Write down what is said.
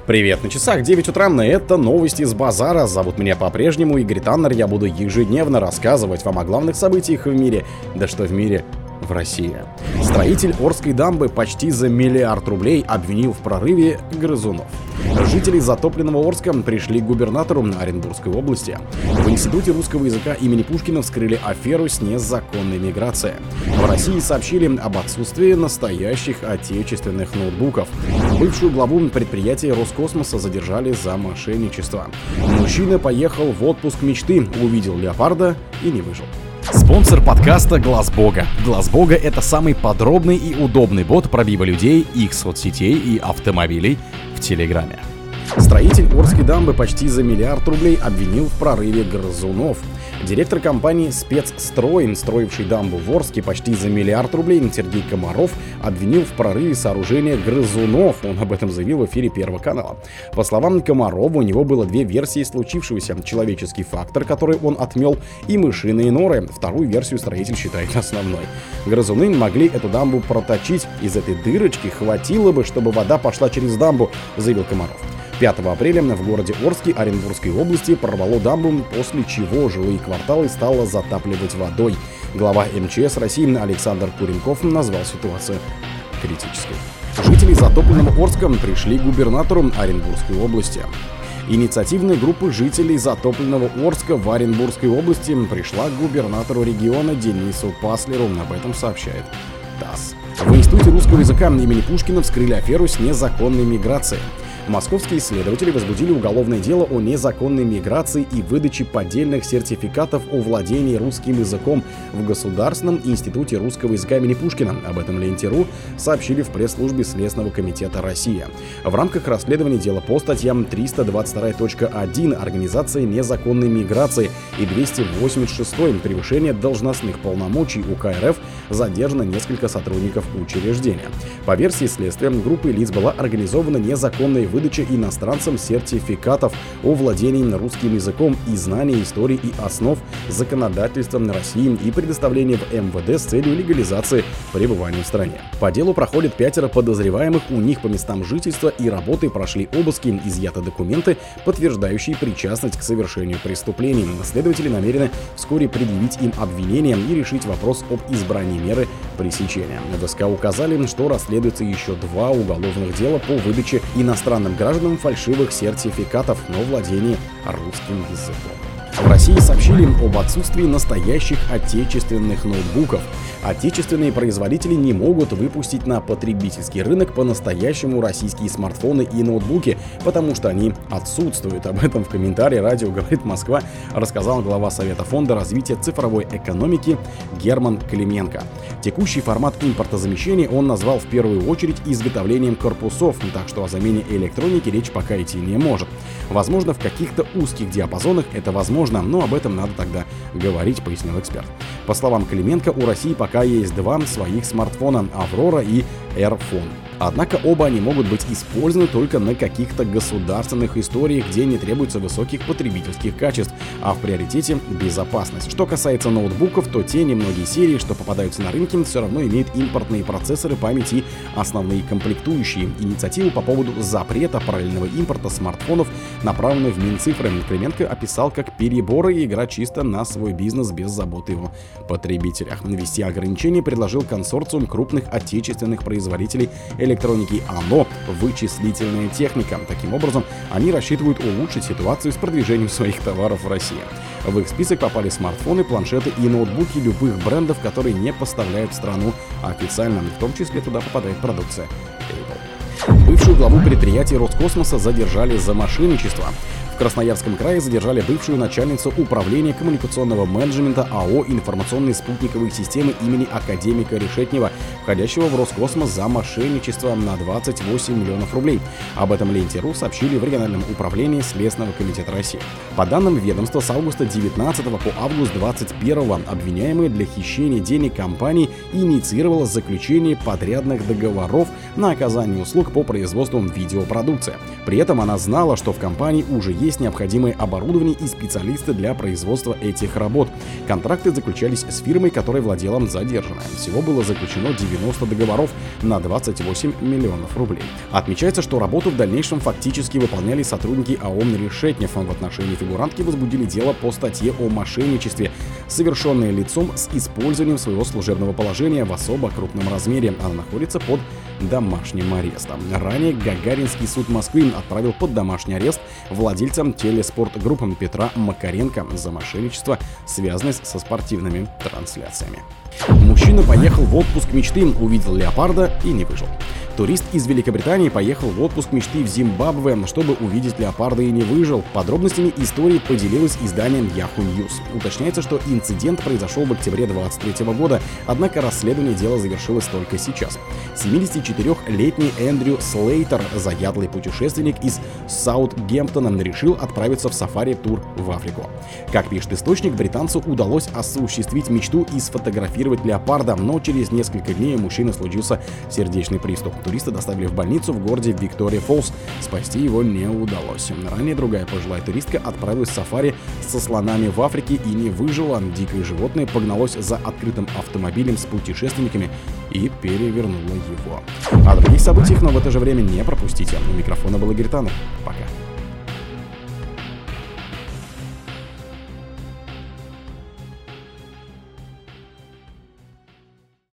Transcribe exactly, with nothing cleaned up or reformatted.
Привет, на часах девять утра, это новости с базара. Зовут меня по-прежнему Игорь Таннер. Я буду ежедневно рассказывать вам о главных событиях в мире. Да что в мире, в России. Строитель Орской дамбы почти за миллиард рублей обвинил в прорыве грызунов. Жители затопленного Орска пришли к губернатору Оренбургской области. В Институте русского языка имени Пушкина вскрыли аферу с незаконной миграцией. В России сообщили об отсутствии настоящих отечественных ноутбуков. Бывшую главу предприятия Роскосмоса задержали за мошенничество. Мужчина поехал в отпуск мечты, увидел леопарда и не выжил. Спонсор подкаста Глаз Бога. Глаз Бога — это самый подробный и удобный бот пробива людей, их соцсетей и автомобилей в Телеграме. Строитель Орской дамбы почти за миллиард рублей обвинил в прорыве грызунов. Директор компании «Спецстрой», строивший дамбу в Орске почти за миллиард рублей, Сергей Комаров обвинил в прорыве сооружения грызунов. Он об этом заявил в эфире Первого канала. По словам Комарова, у него было две версии случившегося. Человеческий фактор, который он отмел, и мышиные норы. Вторую версию строитель считает основной. Грызуны могли эту дамбу проточить. Из этой дырочки хватило бы, чтобы вода пошла через дамбу, заявил Комаров. пятого апреля в городе Орске Оренбургской области прорвало дамбу, после чего жилые кварталы стало затапливать водой. Глава эм че эс России Александр Куренков назвал ситуацию критической. Жители затопленного Орска пришли к губернатору Оренбургской области. Инициативная группа жителей затопленного Орска в Оренбургской области пришла к губернатору региона Денису Паслеру. Об этом сообщает ТАСС. В Институте русского языка имени Пушкина вскрыли аферу с незаконной миграцией. Московские исследователи возбудили уголовное дело о незаконной миграции и выдаче поддельных сертификатов о владении русским языком в Государственном институте русского языка имени Пушкина. Об этом Ленте.ру сообщили в пресс-службе Следственного комитета России. В рамках расследования дела по статьям триста двадцать два точка один «Организация незаконной миграции» и двести восемьдесят шесть «Превышение должностных полномочий» УК РФ задержано несколько сотрудников учреждения. По версии следствия, группой лиц была организована незаконная выдача иностранцам сертификатов о владении русским языком и знании истории и основ законодательства России и предоставление в эм вэ дэ с целью легализации пребывания в стране. По делу проходят пятеро подозреваемых, у них по местам жительства и работы прошли обыски, изъяты документы, подтверждающие причастность к совершению преступлений. Следователи намерены вскоре предъявить им обвинение и решить вопрос об избрании меры пресечения. В эс ка указали, что расследуется еще два уголовных дела по выдаче иностранным гражданам фальшивых сертификатов на владение русским языком. В России сообщили об отсутствии настоящих отечественных ноутбуков. Отечественные производители не могут выпустить на потребительский рынок по-настоящему российские смартфоны и ноутбуки, потому что они отсутствуют. Об этом в комментарии «Радио говорит Москва» рассказал глава Совета фонда развития цифровой экономики Герман Клименко. Текущий формат импортозамещения он назвал в первую очередь изготовлением корпусов, так что о замене электроники речь пока идти не может. Возможно, в каких-то узких диапазонах это возможно, но об этом надо тогда говорить, пояснил эксперт. По словам Клименко, у России пока есть два своих смартфона — Аврора и AirPhone. Однако оба они могут быть использованы только на каких-то государственных историях, где не требуется высоких потребительских качеств, а в приоритете безопасность. Что касается ноутбуков, то те немногие серии, что попадаются на рынке, все равно имеют импортные процессоры, память и основные комплектующие. Инициативу по поводу запрета параллельного импорта смартфонов направленную в Минцифры Клименко описал как переборы и игра чисто на свой бизнес без заботы о потребителях. Ввести ограничения предложил консорциум крупных отечественных производителей электроники АНО «Вычислительная техника». Таким образом, они рассчитывают улучшить ситуацию с продвижением своих товаров в России. В их список попали смартфоны, планшеты и ноутбуки любых брендов, которые не поставляют в страну официально. В том числе туда попадает продукция Apple. Бывшую главу предприятия Роскосмоса задержали за мошенничество. В Красноярском крае задержали бывшую начальницу управления коммуникационного менеджмента АО «Информационные спутниковые системы» имени академика Решетнева, входящего в Роскосмос, за мошенничество на двадцать восемь миллионов рублей. Об этом Ленте.ру сообщили в региональном управлении Следственного комитета России. По данным ведомства, с августа девятнадцатого по август двадцать первого обвиняемая для хищения денег компании инициировала заключение подрядных договоров на оказание услуг по производству видеопродукции. При этом она знала, что в компании уже есть есть необходимое оборудование и специалисты для производства этих работ. Контракты заключались с фирмой, которой владела задержанная. Всего было заключено девяносто договоров на двадцать восемь миллионов рублей. Отмечается, что работу в дальнейшем фактически выполняли сотрудники АО «Решетнев». В отношении фигурантки возбудили дело по статье о мошенничестве, совершенное лицом с использованием своего служебного положения в особо крупном размере. Она находится под домашним арестом. Ранее Гагаринский суд Москвы отправил под домашний арест владельца телеспорт-группы Петра Макаренко за мошенничество, связанное со спортивными трансляциями. Мужчина поехал в отпуск мечты, увидел леопарда и не выжил. Турист из Великобритании поехал в отпуск мечты в Зимбабве, чтобы увидеть леопарда и не выжил. Подробностями истории поделилось изданием Yahoo News. Уточняется, что инцидент произошел в октябре двадцать третьего года, однако расследование дела завершилось только сейчас. семидесятичетырёхлетний Эндрю Слейтер, заядлый путешественник из Саутгемптона, решил отправиться в сафари-тур в Африку. Как пишет источник, британцу удалось осуществить мечту и сфотографировать леопарда, но через несколько дней у мужчины случился сердечный приступ. Туриста доставили в больницу в городе Виктория-Фоллс. Спасти его не удалось. Ранее другая пожилая туристка отправилась в сафари со слонами в Африке и не выжила. Дикое животное погналось за открытым автомобилем с путешественниками и перевернуло его. О других событиях, но в это же время не пропустите. У микрофона был Игорь Таннер. Пока.